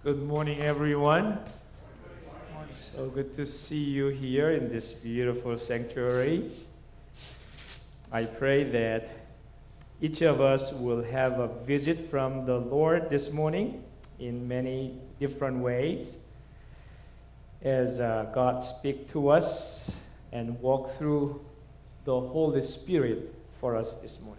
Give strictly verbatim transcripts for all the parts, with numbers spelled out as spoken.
Good morning, everyone. So good to see you here in this beautiful sanctuary. I pray that each of us will have a visit from the Lord this morning in many different ways as uh, God speaks to us and walk through the Holy Spirit for us this morning.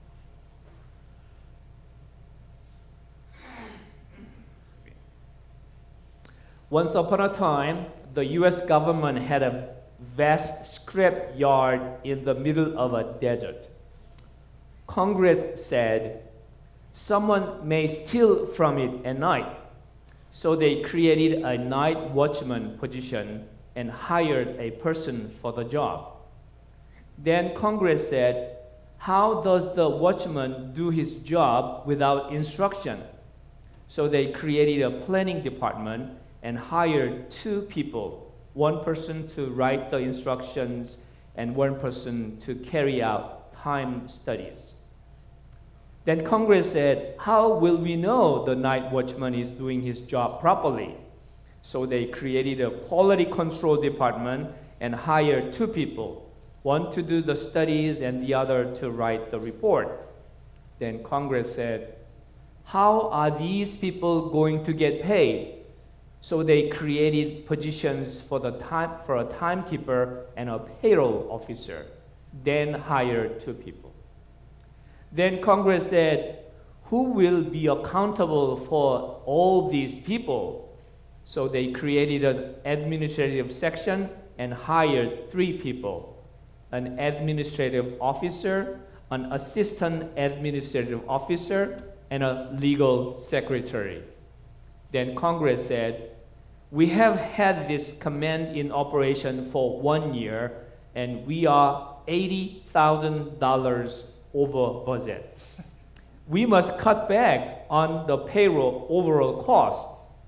Once upon a time, the U S government had a vast scrap yard in the middle of a desert. Congress said, someone may steal from it at night. So they created a night watchman position and hired a person for the job. Then Congress said, how does the watchman do his job without instruction? So they created a planning department and hired two people, one person to write the instructions and one person to carry out time studies. Then Congress said, how will we know the night watchman is doing his job properly? So they created a quality control department and hired two people, one to do the studies and the other to write the report. Then Congress said, how are these people going to get paid? So they created positions for the time for a timekeeper and a payroll officer, then hired two people. Then Congress said, who will be accountable for all these people? So they created an administrative section and hired three people, an administrative officer, an assistant administrative officer, and a legal secretary. Then Congress said, we have had this command in operation for one year, and we are eighty thousand dollars over budget. We must cut back on the payroll overall cost.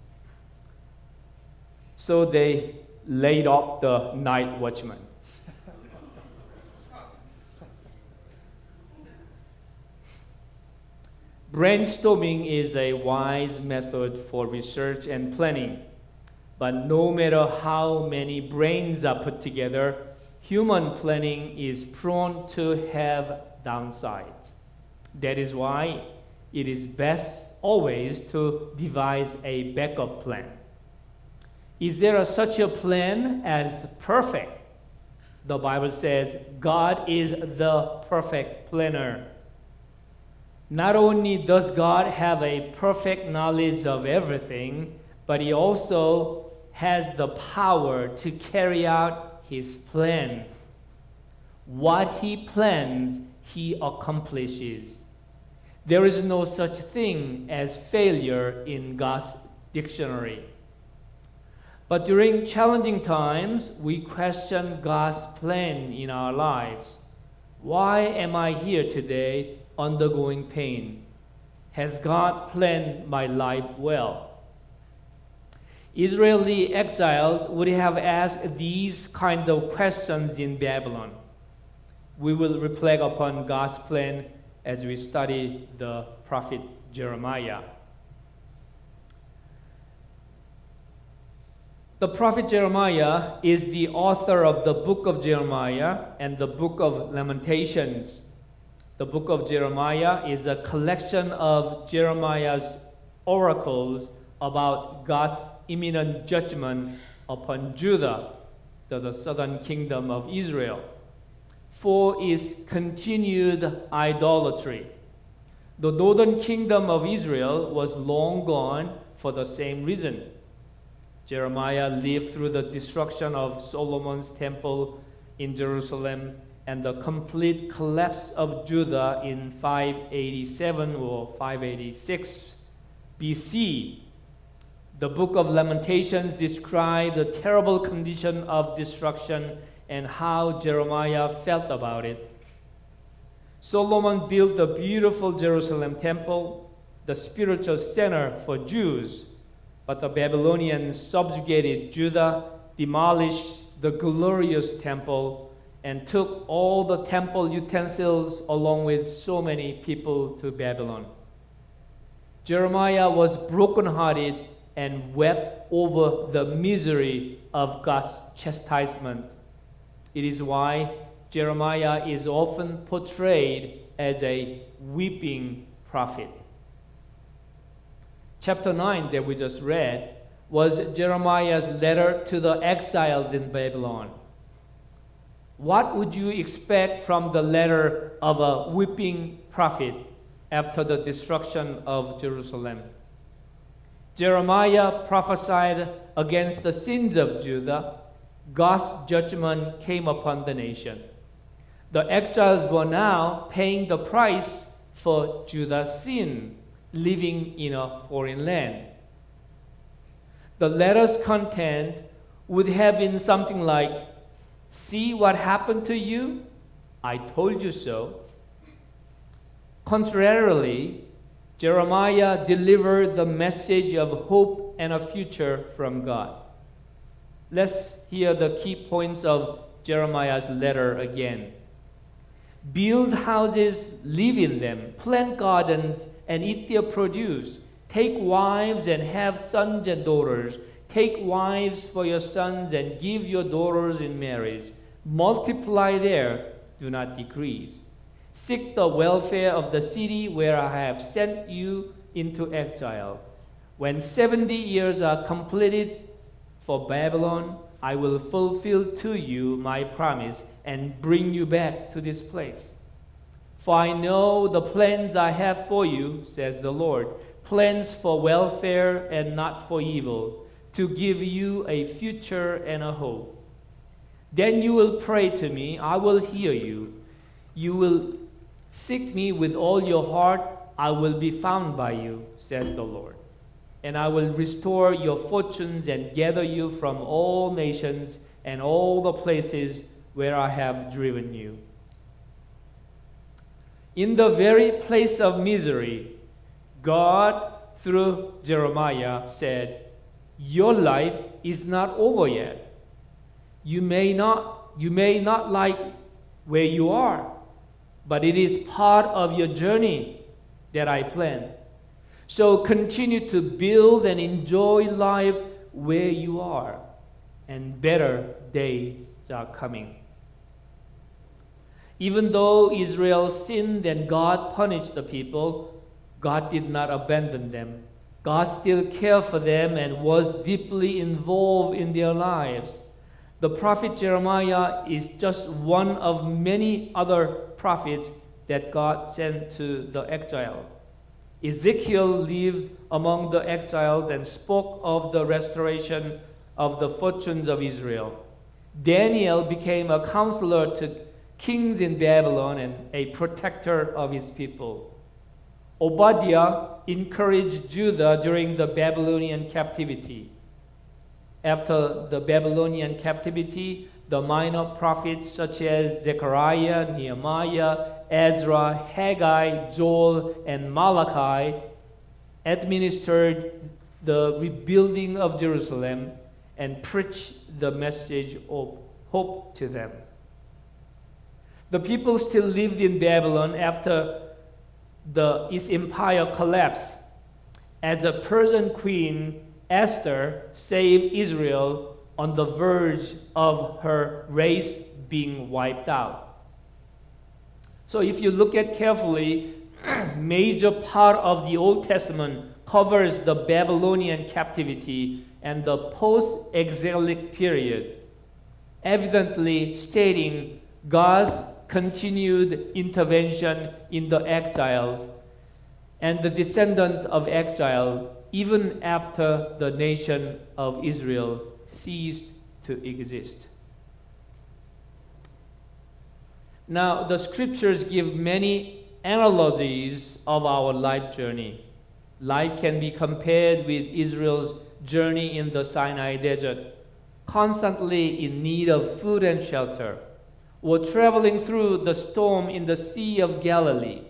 So they laid off the night watchman. Brainstorming is a wise method for research and planning. But no matter how many brains are put together, human planning is prone to have downsides. That is why it is best always to devise a backup plan. Is there a, such a plan as perfect? The Bible says God is the perfect planner. Not only does God have a perfect knowledge of everything, but He also has the power to carry out His plan. What He plans, He accomplishes. There is no such thing as failure in God's dictionary. But during challenging times, we question God's plan in our lives. Why am I here today undergoing pain? Has God planned my life well? Israeli exiles would have asked these kind of questions in Babylon. We will reflect upon God's plan as we study the prophet Jeremiah. The prophet Jeremiah is the author of the book of Jeremiah and the book of Lamentations. The book of Jeremiah is a collection of Jeremiah's oracles about God's imminent judgment upon Judah, the, the southern kingdom of Israel, for its continued idolatry. The northern kingdom of Israel was long gone for the same reason. Jeremiah lived through the destruction of Solomon's temple in Jerusalem and the complete collapse of Judah in five eighty-seven or five eighty-six B C. The book of Lamentations describes the terrible condition of destruction and how Jeremiah felt about it. Solomon built the beautiful Jerusalem temple, the spiritual center for Jews, but the Babylonians subjugated Judah, demolished the glorious temple, and took all the temple utensils along with so many people to Babylon. Jeremiah was brokenhearted and wept over the misery of God's chastisement. It is why Jeremiah is often portrayed as a weeping prophet. Chapter nine that we just read was Jeremiah's letter to the exiles in Babylon. What would you expect from the letter of a weeping prophet after the destruction of Jerusalem? Jeremiah prophesied against the sins of Judah. God's judgment came upon the nation. The exiles were now paying the price for Judah's sin, living in a foreign land. The letter's content would have been something like, "See what happened to you? I told you so." Contrarily, Jeremiah delivered the message of hope and a future from God. Let's hear the key points of Jeremiah's letter again. Build houses, live in them, plant gardens, and eat their produce. Take wives and have sons and daughters. Take wives for your sons and give your daughters in marriage. Multiply there, do not decrease. Seek the welfare of the city where I have sent you into exile. When seventy years are completed for Babylon, I will fulfill to you my promise and bring you back to this place. For I know the plans I have for you, says the Lord, plans for welfare and not for evil, to give you a future and a hope. Then you will pray to me, I will hear you. You will seek me with all your heart, I will be found by you, says the Lord. And I will restore your fortunes and gather you from all nations and all the places where I have driven you. In the very place of misery, God, through Jeremiah, said, "Your life is not over yet. You may not, you may not like where you are, but it is part of your journey that I plan. So continue to build and enjoy life where you are, and better days are coming." Even though Israel sinned and God punished the people, God did not abandon them. God still cared for them and was deeply involved in their lives. The prophet Jeremiah is just one of many other prophets that God sent to the exile. Ezekiel lived among the exiles and spoke of the restoration of the fortunes of Israel. Daniel became a counselor to kings in Babylon and a protector of his people. Obadiah encouraged Judah during the Babylonian captivity. After the Babylonian captivity, the minor prophets such as Zechariah, Nehemiah, Ezra, Haggai, Joel, and Malachi administered the rebuilding of Jerusalem and preached the message of hope to them. The people still lived in Babylon after the, its empire collapsed. As a Persian queen, Esther saved Israel on the verge of her race being wiped out. So if you look at carefully, major part of the Old Testament covers the Babylonian captivity and the post-exilic period, evidently stating God's continued intervention in the exiles and the descendant of exile even after the nation of Israel ceased to exist. Now, the scriptures give many analogies of our life journey. Life can be compared with Israel's journey in the Sinai desert, constantly in need of food and shelter, or traveling through the storm in the Sea of Galilee.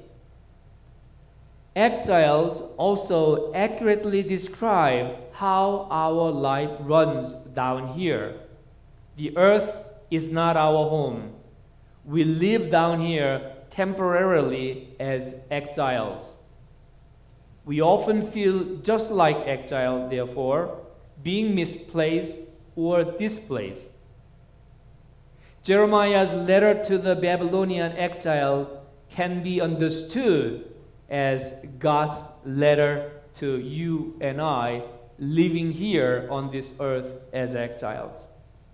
Exiles also accurately describe how our life runs down here. The earth is not our home. We live down here temporarily as exiles. We often feel just like exile, therefore, being misplaced or displaced. Jeremiah's letter to the Babylonian exile can be understood as God's letter to you and I living here on this earth as exiles.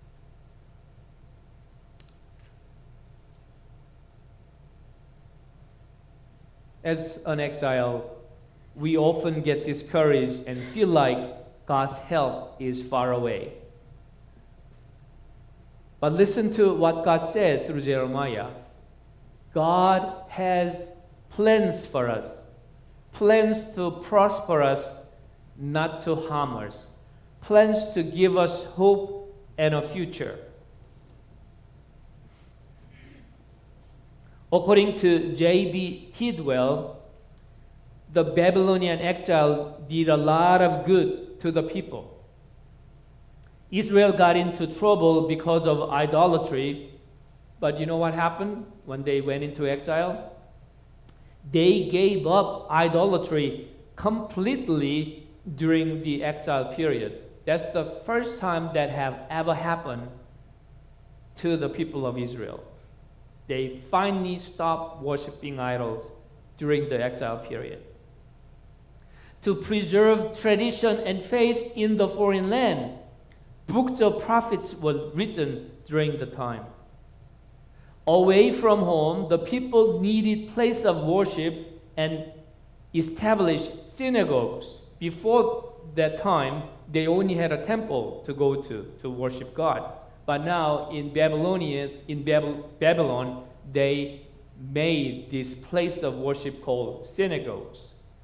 As an exile, we often get discouraged and feel like God's help is far away. But listen to what God said through Jeremiah. God has plans for us, plans to prosper us, not to harm us, plans to give us hope and a future. According to J B Tidwell, the Babylonian exile did a lot of good to the people. Israel got into trouble because of idolatry, but you know what happened when they went into exile? They gave up idolatry completely during the exile period. That's the first time that have ever happened to the people of Israel. They finally stopped worshiping idols during the exile period. To preserve tradition and faith in the foreign land, books of prophets were written during the time. Away from home, the people needed place of worship and established synagogues. Before that time, they only had a temple to go to to worship God. But now in Babylonia, in Babylon, they made this place of worship called synagogues.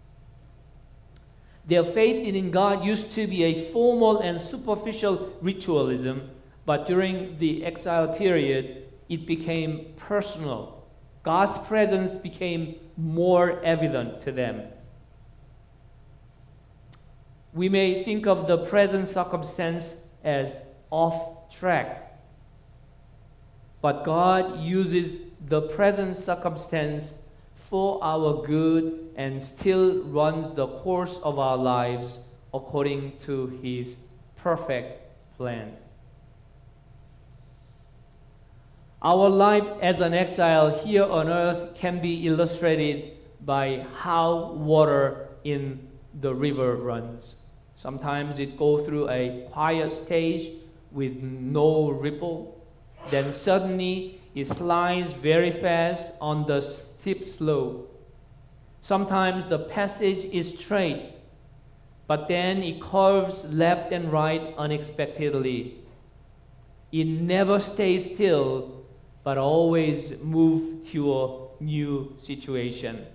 Their faith in God used to be a formal and superficial ritualism, but during the exile period, it became personal. God's presence became more evident to them. We may think of the present circumstance as off track, but God uses the present circumstance for our good and still runs the course of our lives according to His perfect plan. Our life as an exile here on earth can be illustrated by how water in the river runs. Sometimes it goes through a quiet stage with no ripple. Then suddenly it slides very fast on the steep slope. Sometimes the passage is straight, but then it curves left and right unexpectedly. It never stays still, but always moves to a new situation.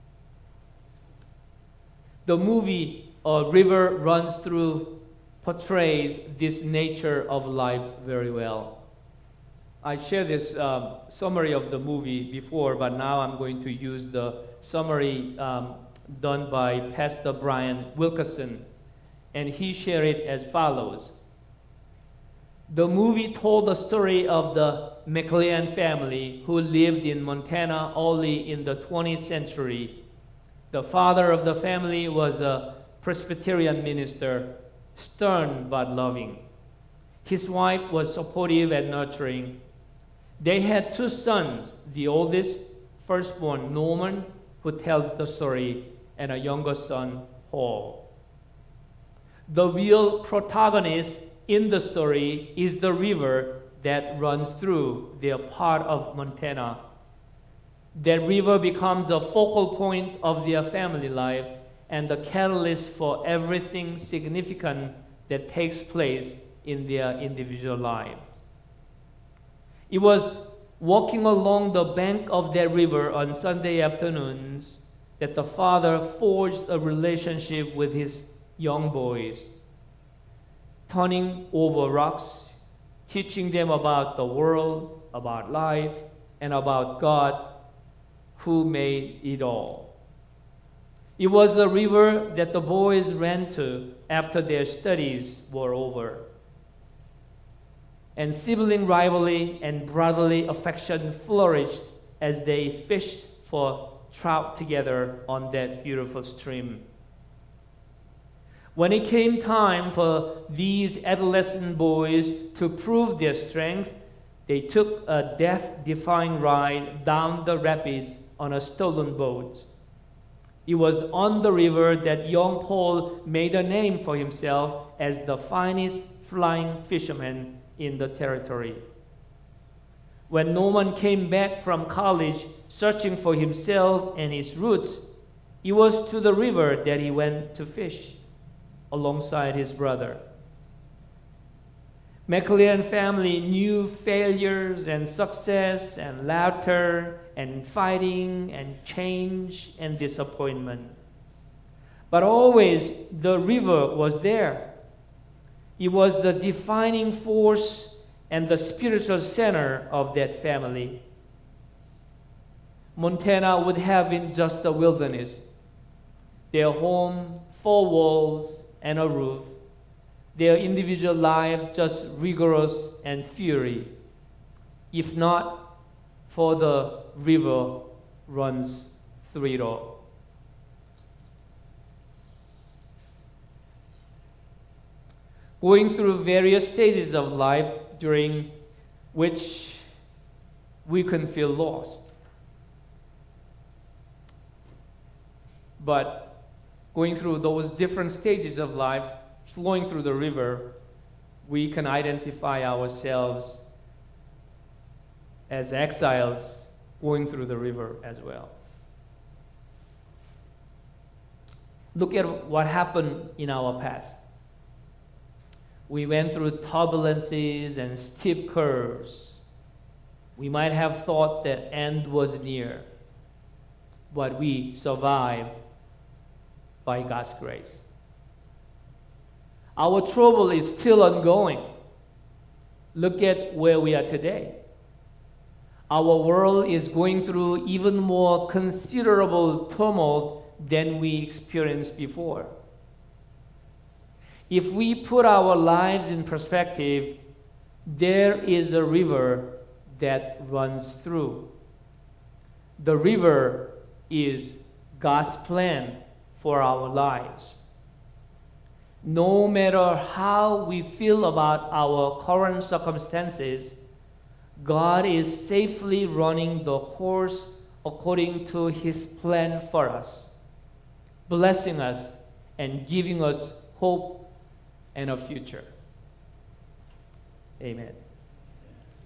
The movie A River Runs Through portrays this nature of life very well. I shared this um, summary of the movie before, but now I'm going to use the summary um, done by Pastor Brian Wilkerson, and he shared it as follows. The movie told the story of the McLean family who lived in Montana early in the twentieth century. The father of the family was a Presbyterian minister, stern but loving. His wife was supportive and nurturing. They had two sons, the oldest, firstborn Norman, who tells the story, and a younger son, Paul. The real protagonist in the story is the river that runs through their part of Montana. That river becomes a focal point of their family life and the catalyst for everything significant that takes place in their individual lives. It was walking along the bank of that river on Sunday afternoons that the father forged a relationship with his young boys, turning over rocks, teaching them about the world, about life, and about God who made it all. It was a river that the boys ran to after their studies were over. And sibling rivalry and brotherly affection flourished as they fished for trout together on that beautiful stream. When it came time for these adolescent boys to prove their strength, they took a death-defying ride down the rapids on a stolen boat. It was on the river that young Paul made a name for himself as the finest flying fisherman in the territory. When Norman came back from college searching for himself and his roots, it was to the river that he went to fish alongside his brother. McLean family knew failures and success and laughter and fighting and change and disappointment. But always the river was there. It was the defining force and the spiritual center of that family. Montana would have been just a wilderness. Their home, four walls, and a roof. Their individual life just rigorous and fury, if not for the river runs through it all. Going through various stages of life during which we can feel lost. But going through those different stages of life, flowing through the river, we can identify ourselves as exiles going through the river as well. Look at what happened in our past. We went through turbulences and steep curves. We might have thought that end was near, but we survived by God's grace. Our trouble is still ongoing. Look at where we are today. Our world is going through even more considerable tumult than we experienced before. If we put our lives in perspective, there is a river that runs through. The river is God's plan for our lives. No matter how we feel about our current circumstances, God is safely running the course according to His plan for us, blessing us and giving us hope and a future. Amen.